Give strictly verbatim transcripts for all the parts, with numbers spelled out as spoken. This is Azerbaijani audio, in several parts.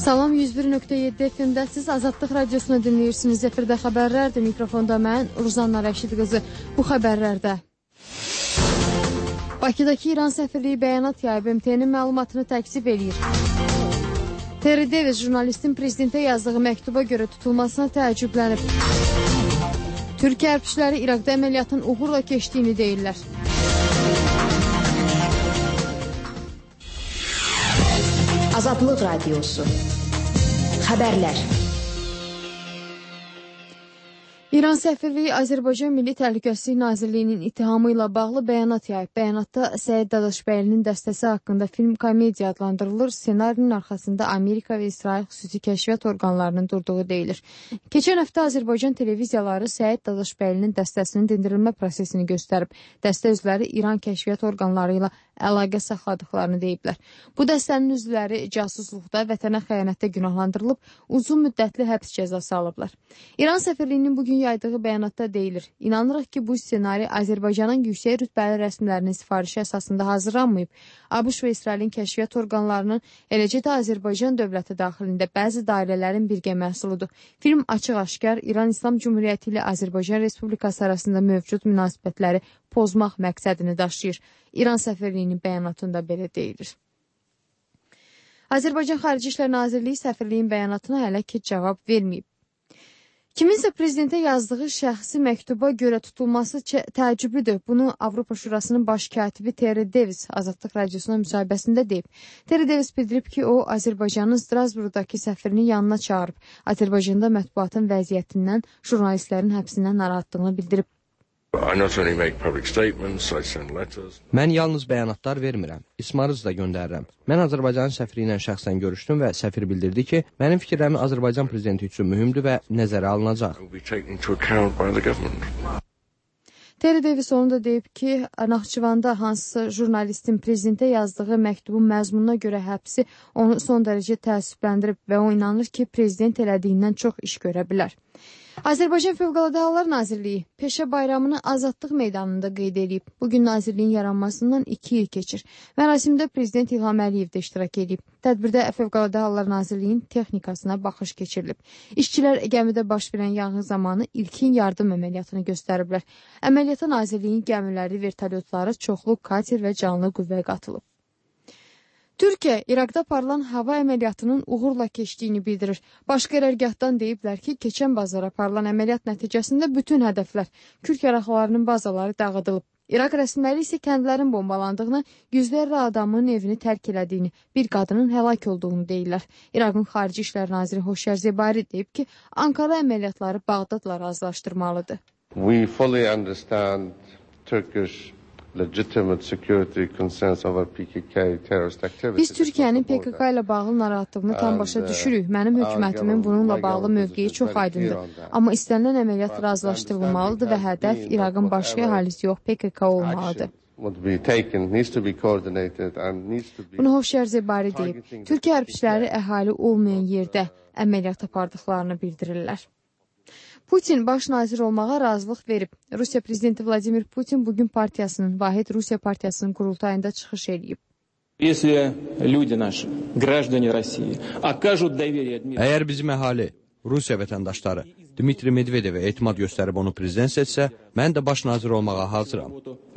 Salam, yüz bir nöqtə yeddi F M-də siz Azadlıq Radiosunu dinləyirsiniz. Efirdə xəbərlərdir. Mikrofonda mən, Ruzanna Rəşid qızı. Bu xəbərlərdə Bakıdakı İran səfirliyi bəyanat yayıb, M T N-in məlumatını təkzib eləyir. Terry Davis jurnalistin prezidentə yazdığı məktuba görə tutulmasına təəccüblənib. Türkiyə hərbçiləri İraqda əməliyyatın uğurla keçdiyini deyirlər. Azadlıq Radiosu Xəbərlər. İran səfirliyi Azərbaycan Milli Təhlükəsizlik Nazirliyinin ittihamı ilə bağlı bəyanat yayıb. Bəyanatda Səid Dadaşbəylinin dəstəsi haqqında film komediya adlandırılır. Ssenarinin arxasında Amerika və İsrail xüsusi kəşfiyyat orqanlarının durduğu deyilir. Keçən həftə Azərbaycan televiziyaları Səid Dadaşbəylinin dəstəsinin dindirilmə prosesini göstərib. Dəstə üzvləri İran kəşfiyyat orqanları ilə əlaqə saxladıqlarını deyiblər. Bu dəstənin üzvləri casusluqda, vətənə xəyanətdə günahlandırılıb, uzun müddətli həbs cəzası alıblar. İran səfirliyinin bugün yaydığı bəyanatda deyilir. İnanırıq ki, bu ssenari Azərbaycanın yüksək rütbəli rəsmilərinin sifarişi əsasında hazırlanmayıb. ABŞ və İsrailin kəşfiyyat orqanlarının, eləcə də Azərbaycan dövləti daxilində bəzi dairələrin birgə məhsuludur. Film açıq-aşkar İran İslam Cümhuriyyəti ilə Azərbaycan Respublikası arasında mövcud münasibətləri pozmaq məqsədini daşıyır. İran səfirliyinin bəyanatında belə deyilir. Azərbaycan Xarici İşlər Nazirliyi səfirliyin bəyanatına hələ ki cavab verməyib. Kiminsə prezidentə yazdığı şəxsi məktuba görə tutulması təəccüblüdür. Bunu Avropa Şurasının baş katibi Terry Davis Azadlıq Radiosuna müsahibəsində deyib. Terry Davis bildirib ki, o Azərbaycanın Strasburqdakı səfirini yanına çağırıb. Azərbaycanda mətbuatın vəziyyətindən, jurnalistlərin həbsindən narahatlığını bildirib. Mən yalnız bəyanatlar vermirəm, ismarız da göndərirəm. Mən Azərbaycanın səfiri ilə şəxsən görüşdüm və səfir bildirdi ki, mənim fikirlərim Azərbaycan prezidenti üçün mühümdür və nəzərə alınacaq. Terry Davis onu da deyib ki, Naxçıvanda hansısa jurnalistin prezidentə yazdığı məktubun məzmununa görə həbsi onu son dərəcə təəssübləndirib və o inanır ki, prezident elədiyindən çox iş görə bilər. Azərbaycan Fövqəladə Hallar Nazirliyi peşə bayramını Azadlıq meydanında qeyd edib. Bugün Nazirliyin yaranmasından iki il keçir. Mərasimdə Prezident İlham Əliyev də iştirak edib. Tədbirdə Fövqəladə Hallar Nazirliyinin texnikasına baxış keçirilib. İşçilər gəmidə baş verən yanğın zamanı ilkin yardım əməliyyatını göstəriblər. Əməliyyata Nazirliyin gəmiləri, vertolyotları, çoxlu kater və canlı qüvvə qatılıb. Türkiyə, İraqda aparılan hava əməliyyatının uğurla keçdiyini bildirir. Baş qərargahdan deyiblər ki, keçən bazar aparılan əməliyyat nəticəsində bütün hədəflər, Kürd yaraqlarının bazaları dağıdılıb. İraq rəsmiləri isə kəndlərin bombalandığını, yüzlərlə adamın evini tərk elədiyini, bir qadının həlak olduğunu deyirlər. İraqın Xarici İşlər Naziri Xoşyar Zebari deyib ki, Ankara əməliyyatları Bağdadla razılaşdırmalıdır. We fully understand Turkish Biz Türkiyənin P K K ilə bağlı narahatlığını tam başa düşürük. Mənim hökumətimin bununla bağlı mövqeyi çox aydındır. Amma istənilən əməliyyat razılaşdırılmalıdır və hədəf İraqın başqa əhalisi yox, P K K olmalıdır. Bunu Xoşyar Zebari deyib. Türkiyə hərbçiləri əhali olmayan yerdə əməliyyat apardıqlarını bildirirlər. Putin baş nazir olmağa razılıq verib. Rusiya prezidenti Vladimir Putin bugün partiyasının, Vahid Rusiya partiyasının qurultayında çıxış edib. Əgər bizim əhali, Rusiya vətəndaşları Dmitri Medvedevə etimad göstərib onu prezident seçsə, mən də baş nazir olmağa hazıram.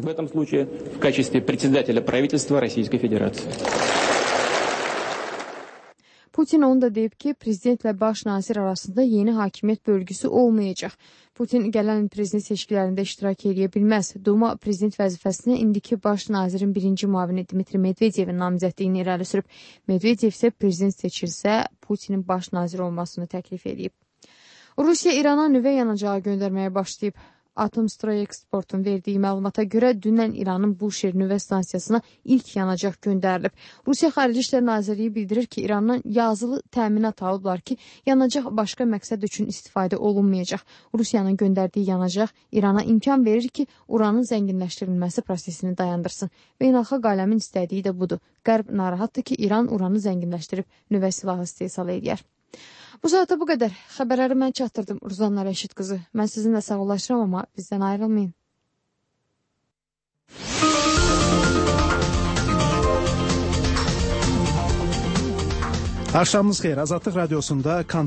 Putin onu da deyib ki, prezidentlə baş nazir arasında yeni hakimiyyət bölgüsü olmayacaq. Putin gələn prezident seçkilərində iştirak edə bilməz. Duma prezident vəzifəsinə indiki baş nazirin birinci müavini Dmitri Medvedevin namizədliyini irəli sürüb. Medvedev isə prezident seçilsə, Putinin baş nazir olmasını təklif edib. Rusiya İrana nüvə yanacağı göndərməyə başlayıb. Atomstroy Eksportun verdiyi məlumata görə dünən İranın Buşer nüvə stansiyasına ilk yanacaq göndərilib. Rusiya Xarici İşlər Nazirliyi bildirir ki, İrandan yazılı təminat alıblar ki, yanacaq başqa məqsəd üçün istifadə olunmayacaq. Rusiyanın göndərdiyi yanacaq İrana imkan verir ki, uranın zənginləşdirilməsi prosesini dayandırsın. Beynəlxalq aləmin istədiyi də budur. Qərb narahatdır ki, İran uranı zənginləşdirib nüvə silahı istehsal edər. Bu saata bu qədər. Xəbərləri mən çatdırdım, Ruzanna Rəşid qızı. Mən sizinlə sağollaşıram, amma bizdən ayrılmayın. Axşamınız xeyir. Azadlıq Radiosunda